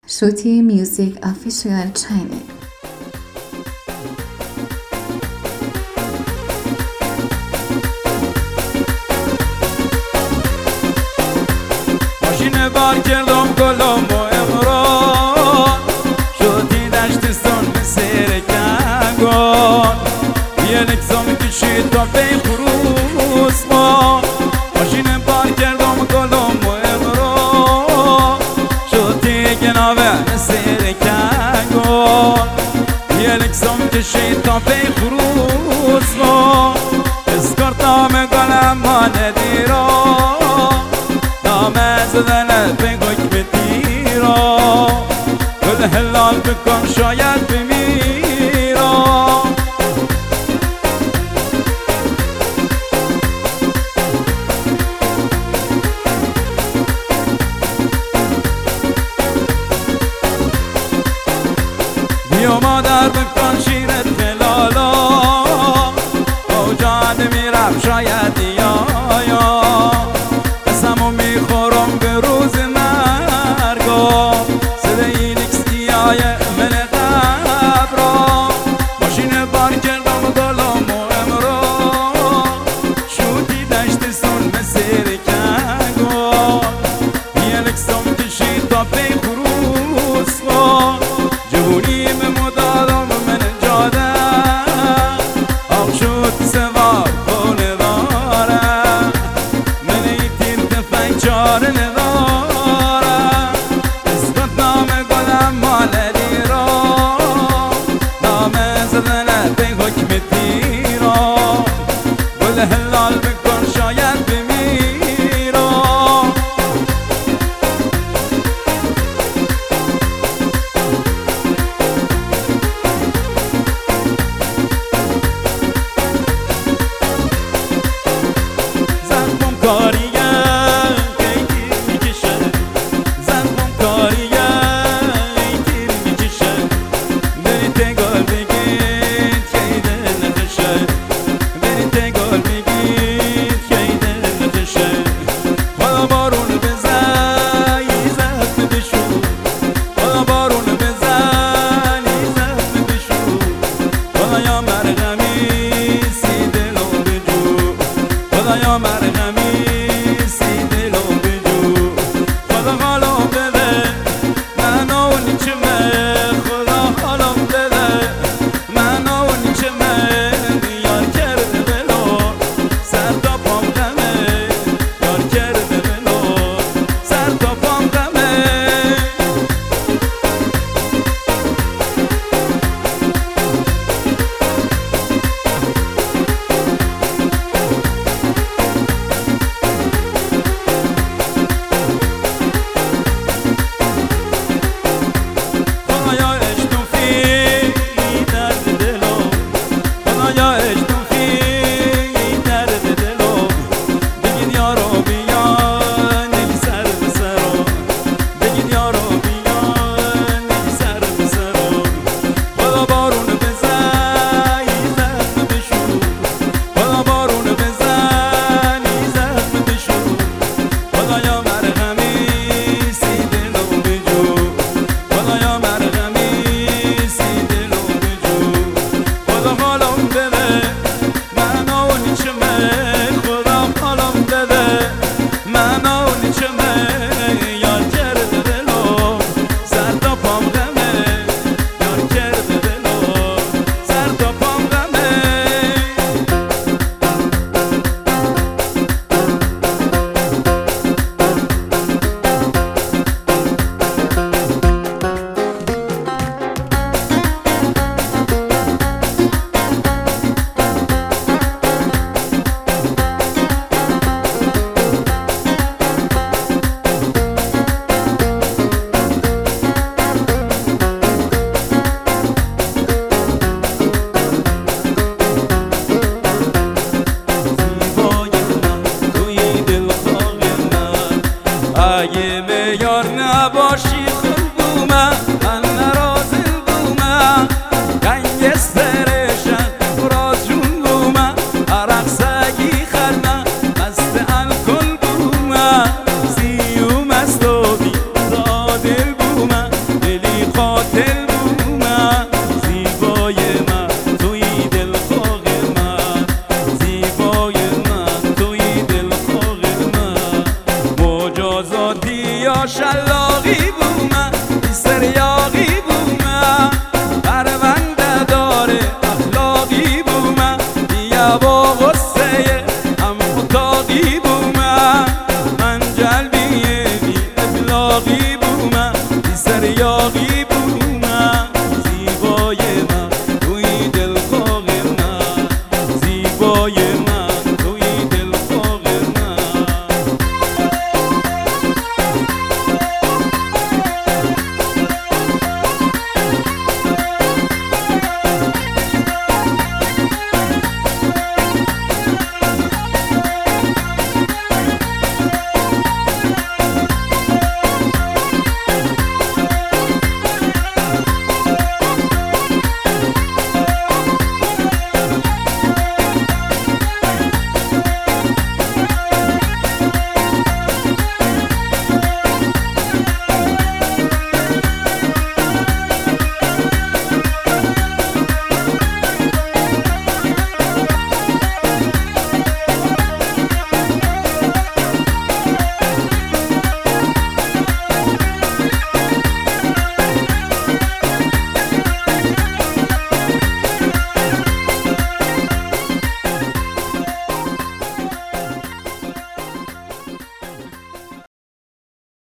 Shruti Music Official Channel. ماشین بار کردم گلم و امران شدی دشتستان به سیر کنگان یه نکسام کشید تا به خروس ما ماشین بار کردم گلم و امران شدی گناوه به سیر کنگان یه نکسام کشید تا به خروس ما اسکرتام گلم ما ندیران زدنه به حکم تیرا بده حلال بکن شاید بمیرم بیا مادر بکن شیرت حلالا با جان میرم شاید یا قسمو میخورم به روز مرگا صدای لکسیای من قبرا ماشین بار کردم گلم و امرا شوتی دشت سون مسیر کنگا یه لکسم کشید تا پی خروس ما جوونی به مدارم من جاده آق شد سوار خونه دارم چاره ندارم اسمت نام گلم مال دیرم نام زدنه به حکم تیرم گل حلال بکن شاید بمیرم زنبم کاری یا مرغمی سی دلو بجو خدا حالم بده من اونی چه من خدا حالم بده من اونی چه من یار کرده بلو سر تا پام غمه یار کرده بلو سر تا پام غمه یاقی